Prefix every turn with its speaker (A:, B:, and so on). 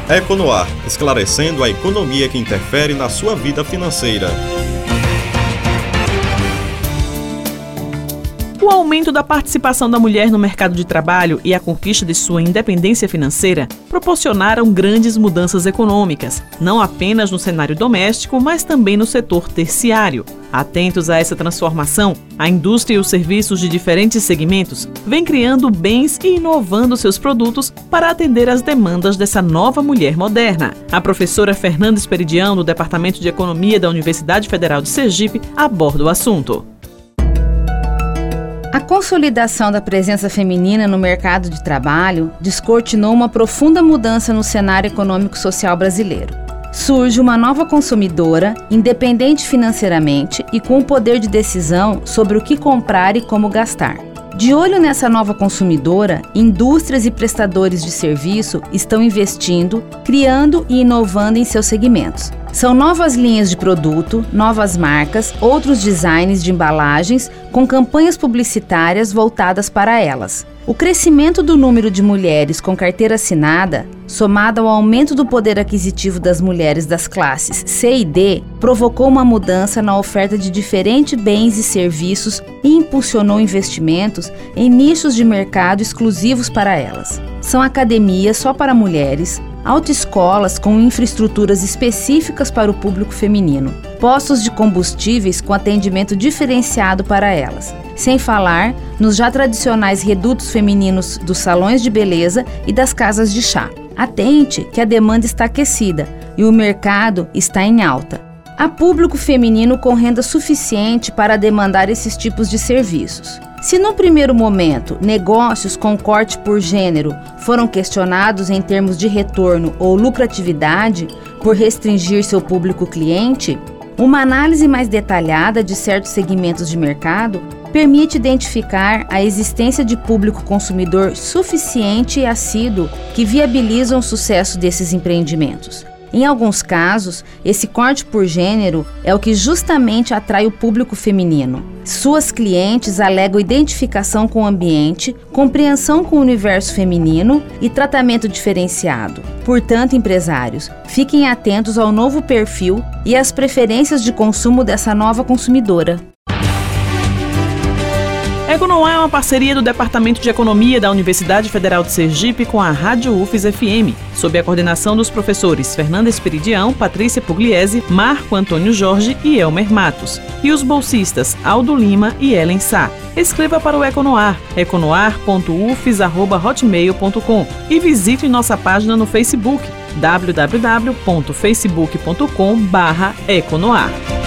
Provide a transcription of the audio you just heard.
A: Econoar, esclarecendo a economia que interfere na sua vida financeira.
B: O aumento da participação da mulher no mercado de trabalho e a conquista de sua independência financeira proporcionaram grandes mudanças econômicas, não apenas no cenário doméstico, mas também no setor terciário. Atentos a essa transformação, a indústria e os serviços de diferentes segmentos vêm criando bens e inovando seus produtos para atender às demandas dessa nova mulher moderna. A professora Fernanda Esperidião, do Departamento de Economia da Universidade Federal de Sergipe, aborda o assunto.
C: A consolidação da presença feminina no mercado de trabalho descortinou uma profunda mudança no cenário econômico-social brasileiro. Surge uma nova consumidora, independente financeiramente e com o poder de decisão sobre o que comprar e como gastar. De olho nessa nova consumidora, indústrias e prestadores de serviço estão investindo, criando e inovando em seus segmentos. São novas linhas de produto, novas marcas, outros designs de embalagens com campanhas publicitárias voltadas para elas. O crescimento do número de mulheres com carteira assinada, somado ao aumento do poder aquisitivo das mulheres das classes C e D, provocou uma mudança na oferta de diferentes bens e serviços e impulsionou investimentos em nichos de mercado exclusivos para elas. São academias só para mulheres, autoescolas com infraestruturas específicas para o público feminino, postos de combustíveis com atendimento diferenciado para elas, sem falar nos já tradicionais redutos femininos dos salões de beleza e das casas de chá. Atente que a demanda está aquecida e o mercado está em alta. Há público feminino com renda suficiente para demandar esses tipos de serviços. Se no primeiro momento negócios com corte por gênero foram questionados em termos de retorno ou lucratividade por restringir seu público cliente, uma análise mais detalhada de certos segmentos de mercado permite identificar a existência de público consumidor suficiente e assíduo que viabilizam o sucesso desses empreendimentos. Em alguns casos, esse corte por gênero é o que justamente atrai o público feminino. Suas clientes alegam identificação com o ambiente, compreensão com o universo feminino e tratamento diferenciado. Portanto, empresários, fiquem atentos ao novo perfil e às preferências de consumo dessa nova consumidora.
B: Econoar é uma parceria do Departamento de Economia da Universidade Federal de Sergipe com a Rádio UFES FM, sob a coordenação dos professores Fernanda Esperidião, Patrícia Pugliese, Marco Antônio Jorge e Elmer Matos, e os bolsistas Aldo Lima e Ellen Sá. Escreva para o Econoar, econoar.ufes@hotmail.com e visite nossa página no Facebook, www.facebook.com/econoar.